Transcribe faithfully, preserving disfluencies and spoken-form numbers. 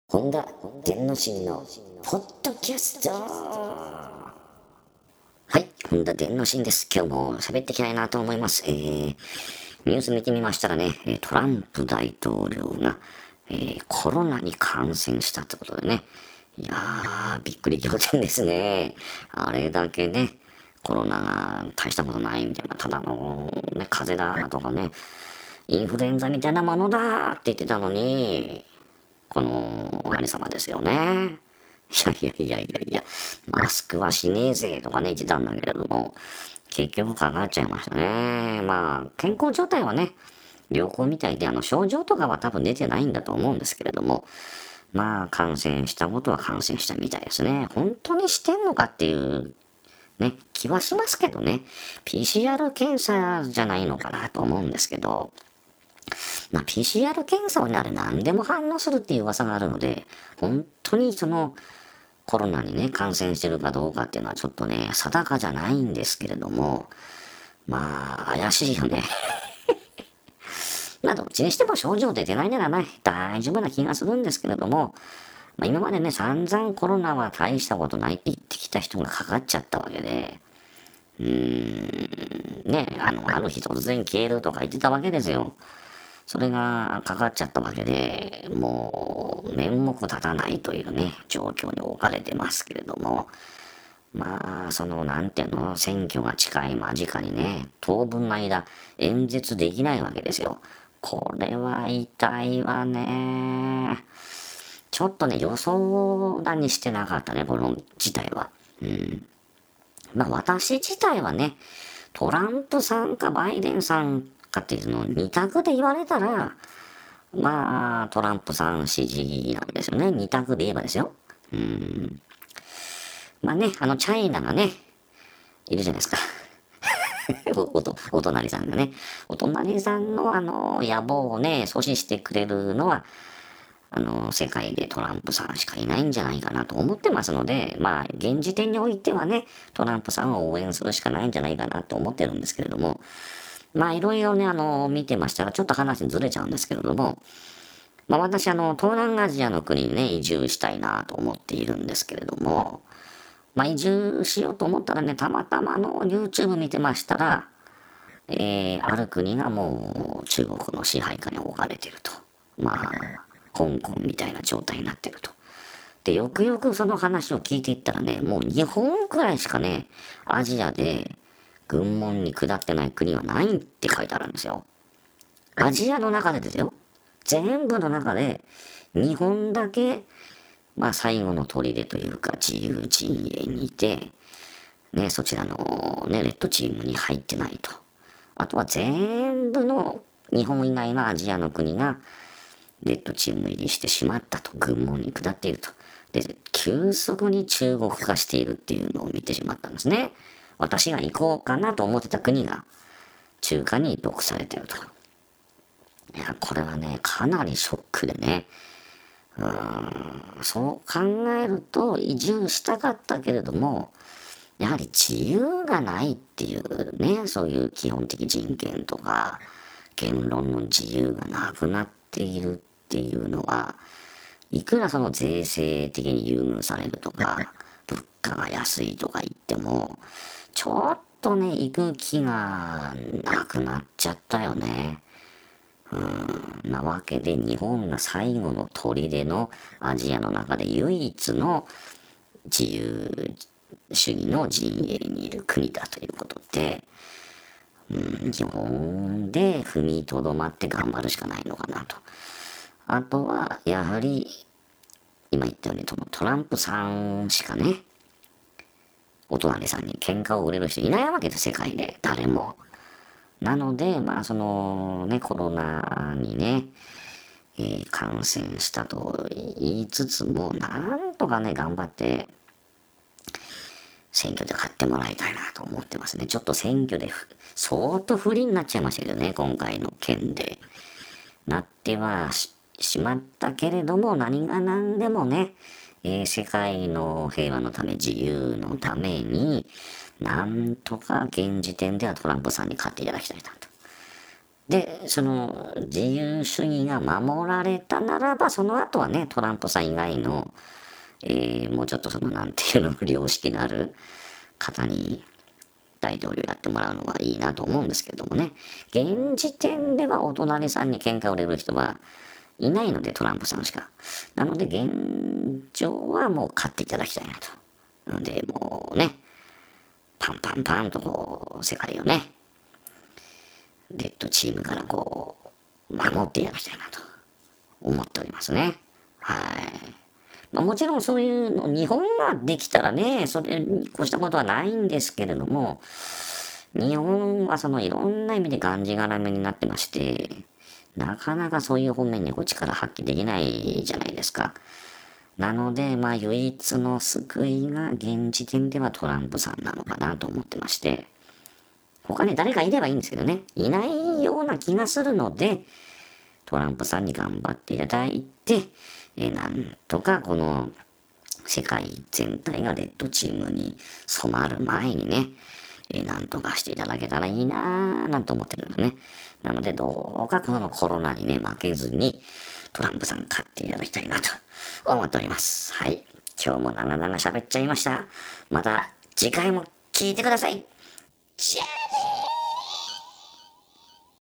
本田天之進のポッドキャスト。はい、本田天之進です。今日も喋っていきたいなと思います。えー、ニュース見てみましたらね、トランプ大統領が、えー、コロナに感染したってことでね、いやー、びっくり仰天ですね。あれだけね、コロナが大したことないみたいな、ただの、ね、風邪だとかね、インフルエンザみたいなものだって言ってたのに、この、お何様ですよね。いやいやいやいやいや、マスクはしねえぜとかね言ってたんだけれども、結局かかっちゃいましたね。まあ、健康状態はね、良好みたいで、あの、症状とかは多分出てないんだと思うんですけれども、まあ、感染したことは感染したみたいですね。本当にしてんのかっていう、ね、気はしますけどね。ピーシーアール 検査じゃないのかなと思うんですけど、まあ、ピーシーアール 検査はね、あれ何でも反応するっていう噂があるので、本当にその、コロナにね、感染してるかどうかっていうのはちょっとね、定かじゃないんですけれども、まあ、怪しいよね。まあ、どっちにしても症状出てないならね、大丈夫な気がするんですけれども、まあ、今までね、散々コロナは大したことないって言ってきた人がかかっちゃったわけで、うーん、ね、あの、ある日突然消えるとか言ってたわけですよ。それがかかっちゃったわけで、もう面目立たないというね、状況に置かれてますけれども、まあ、その、なんていうの、選挙が近い間近にね、当分の間演説できないわけですよ。これは痛いわね。ちょっとね、予想だにしてなかったね、この事態は。うん。まあ私自体はね、トランプさんかバイデンさんかっていうのを二択で言われたら、まあ、トランプさん支持なんですよね。二択で言えばですよ。うん。まあね、あの、チャイナがね、いるじゃないですか。お、おと、お隣さんがね。お隣さんのあの、野望をね、阻止してくれるのは、あの、世界でトランプさんしかいないんじゃないかなと思ってますので、まあ、現時点においてはね、トランプさんを応援するしかないんじゃないかなと思ってるんですけれども、まあ、いろいろね、あの、見てましたら、ちょっと話ずれちゃうんですけれども、まあ私あの、東南アジアの国にね、移住したいなと思っているんですけれども、まあ移住しようと思ったらね、たまたまあの YouTube 見てましたら、えー、ある国がもう中国の支配下に置かれてると。まあ、香港みたいな状態になってると。で、よくよくその話を聞いていったらね、もう日本くらいしかね、アジアで軍門に下ってない国はないって書いてあるんですよ。アジアの中でですよ。全部の中で、日本だけ、まあ最後の砦というか自由陣営にいて、ね、そちらのね、レッドチームに入ってないと。あとは全部の日本以外のアジアの国が、レッドチーム入りしてしまったと。軍門に下っていると。で、急速に中国化しているっていうのを見てしまったんですね。私が行こうかなと思ってた国が、中華に毒されてると。いや、これはね、かなりショックでね。うーん、そう考えると移住したかったけれども、やはり自由がないっていうね、そういう基本的人権とか、言論の自由がなくなっているっていうのは、いくらその税制的に優遇されるとか、物価が安いとか言っても、ちょっとね、行く気がなくなっちゃったよね。なわけで、日本が最後の砦のアジアの中で唯一の自由主義の陣営にいる国だということで、うん、日本で踏みとどまって頑張るしかないのかなと。あとは、やはり、今言ったように、そのトランプさんしかね、お隣さんに喧嘩を売れる人いないわけです、世界で。誰も。なので、まあ、そのね、コロナにね、えー感染したと言いつつも、なんとかね、頑張って、選挙で勝ってもらいたいなと思ってますね。ちょっと選挙で相当不利になっちゃいましたけどね、今回の件で。なってはししまったけれども、何が何でもね、えー世界の平和のため、自由のために、なんとか現時点ではトランプさんに勝っていただきたいなと。 で、その自由主義が守られたならば、その後はね、トランプさん以外の、えー、もうちょっとその、なんていうの、良識のある方に大統領やってもらうのはいいなと思うんですけどもね。現時点ではお隣さんに喧嘩を売れる人はいないので、トランプさんしか。なので、現状はもう勝っていただきたいなと。なので、もうね、パンパンパンとこう、世界をね、レッドチームからこう、守っていただきたいなと思っておりますね。はい。まあ、もちろんそういうの、日本ができたらね、それに越したことはないんですけれども、日本はそのいろんな意味でがんじがらめになってまして、なかなかそういう方面にこう力発揮できないじゃないですか。なので、まあ唯一の救いが現時点ではトランプさんなのかなと思ってまして、他に誰かいればいいんですけどね、いないような気がするので、トランプさんに頑張っていただいて、えー、なんとかこの世界全体がレッドチームに染まる前にね、えー、なんとかしていただけたらいいなぁ、なんて思ってるんですね。なので、どうかこのコロナにね、負けずに、トランプさん勝っていただきたいなと思っております。はい。今日も長々喋っちゃいました。また次回も聞いてください。チェー